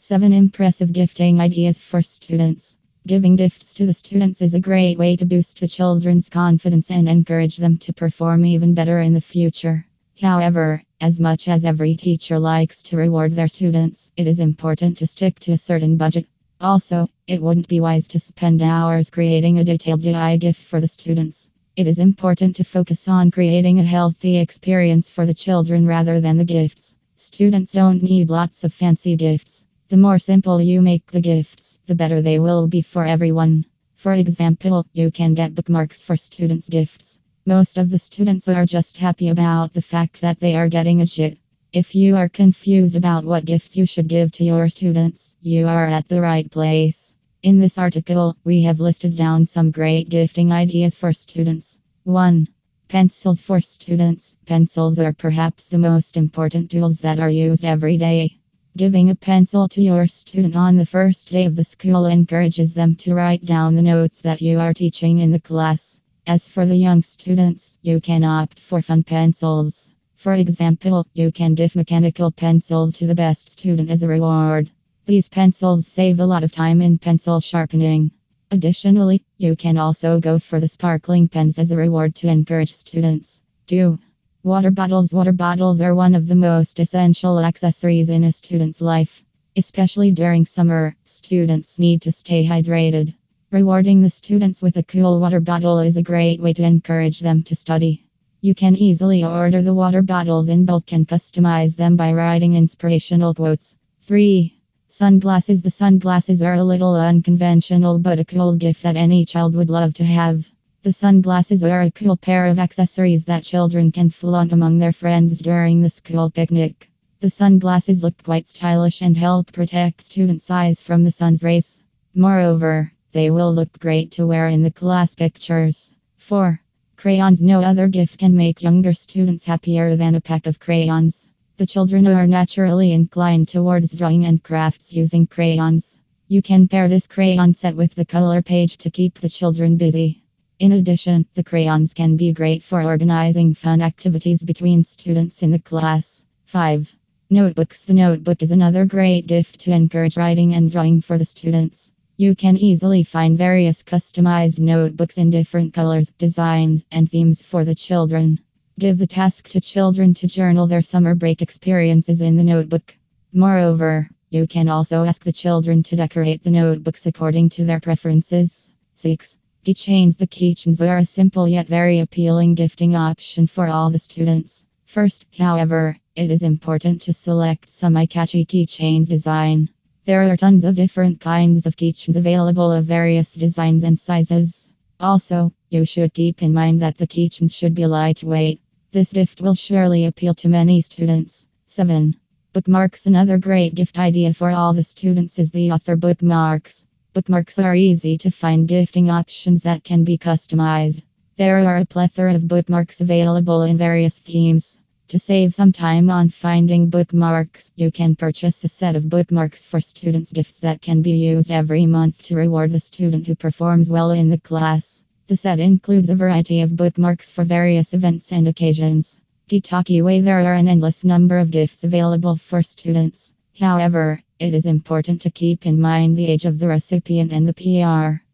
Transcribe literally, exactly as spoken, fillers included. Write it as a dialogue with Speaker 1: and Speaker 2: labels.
Speaker 1: seven Impressive gifting ideas for students. Giving gifts to the students is a great way to boost the children's confidence and encourage them to perform even better in the future. However, as much as every teacher likes to reward their students, it is important to stick to a certain budget. Also, it wouldn't be wise to spend hours creating a detailed D I Y gift for the students. It is important to focus on creating a healthy experience for the children rather than the gifts. Students don't need lots of fancy gifts. The more simple you make the gifts, the better they will be for everyone. For example, you can get bookmarks for students' gifts. Most of the students are just happy about the fact that they are getting a J I T. If you are confused about what gifts you should give to your students, you are at the right place. In this article, we have listed down some great gifting ideas for students. one. Pencils for students. Pencils are perhaps the most important tools that are used every day. Giving a pencil to your student on the first day of the school encourages them to write down the notes that you are teaching in the class. As for the young students, you can opt for fun pencils. For example, you can give mechanical pencils to the best student as a reward. These pencils save a lot of time in pencil sharpening. Additionally, you can also go for the sparkling pens as a reward to encourage students. two. Water bottles. Water bottles are one of the most essential accessories in a student's life. Especially during summer, students need to stay hydrated. Rewarding the students with a cool water bottle is a great way to encourage them to study. You can easily order the water bottles in bulk and customize them by writing inspirational quotes. three. Sunglasses. The sunglasses are a little unconventional but a cool gift that any child would love to have. The sunglasses are a cool pair of accessories that children can flaunt among their friends during the school picnic. The sunglasses look quite stylish and help protect students' eyes from the sun's rays. Moreover, they will look great to wear in the class pictures. four. Crayons. No other gift can make younger students happier than a pack of crayons. The children are naturally inclined towards drawing and crafts using crayons. You can pair this crayon set with the color page to keep the children busy. In addition, the crayons can be great for organizing fun activities between students in the class. five. Notebooks. The notebook is another great gift to encourage writing and drawing for the students. You can easily find various customized notebooks in different colors, designs, and themes for the children. Give the task to children to journal their summer break experiences in the notebook. Moreover, you can also ask the children to decorate the notebooks according to their preferences. six. Keychains. The keychains are a simple yet very appealing gifting option for all the students. First, however, it is important to select some eye-catchy keychains design. There are tons of different kinds of keychains available of various designs and sizes. Also, you should keep in mind that the keychains should be lightweight. This gift will surely appeal to many students. seven. Bookmarks. Another great gift idea for all the students is the author bookmarks. Bookmarks are easy to find gifting options that can be customized. There are a plethora of bookmarks available in various themes. To save some time on finding bookmarks, you can purchase a set of bookmarks for students' gifts that can be used every month to reward the student who performs well in the class. The set includes a variety of bookmarks for various events and occasions. Gitakiway. There are an endless number of gifts available for students. However, it is important to keep in mind the age of the recipient and the P R.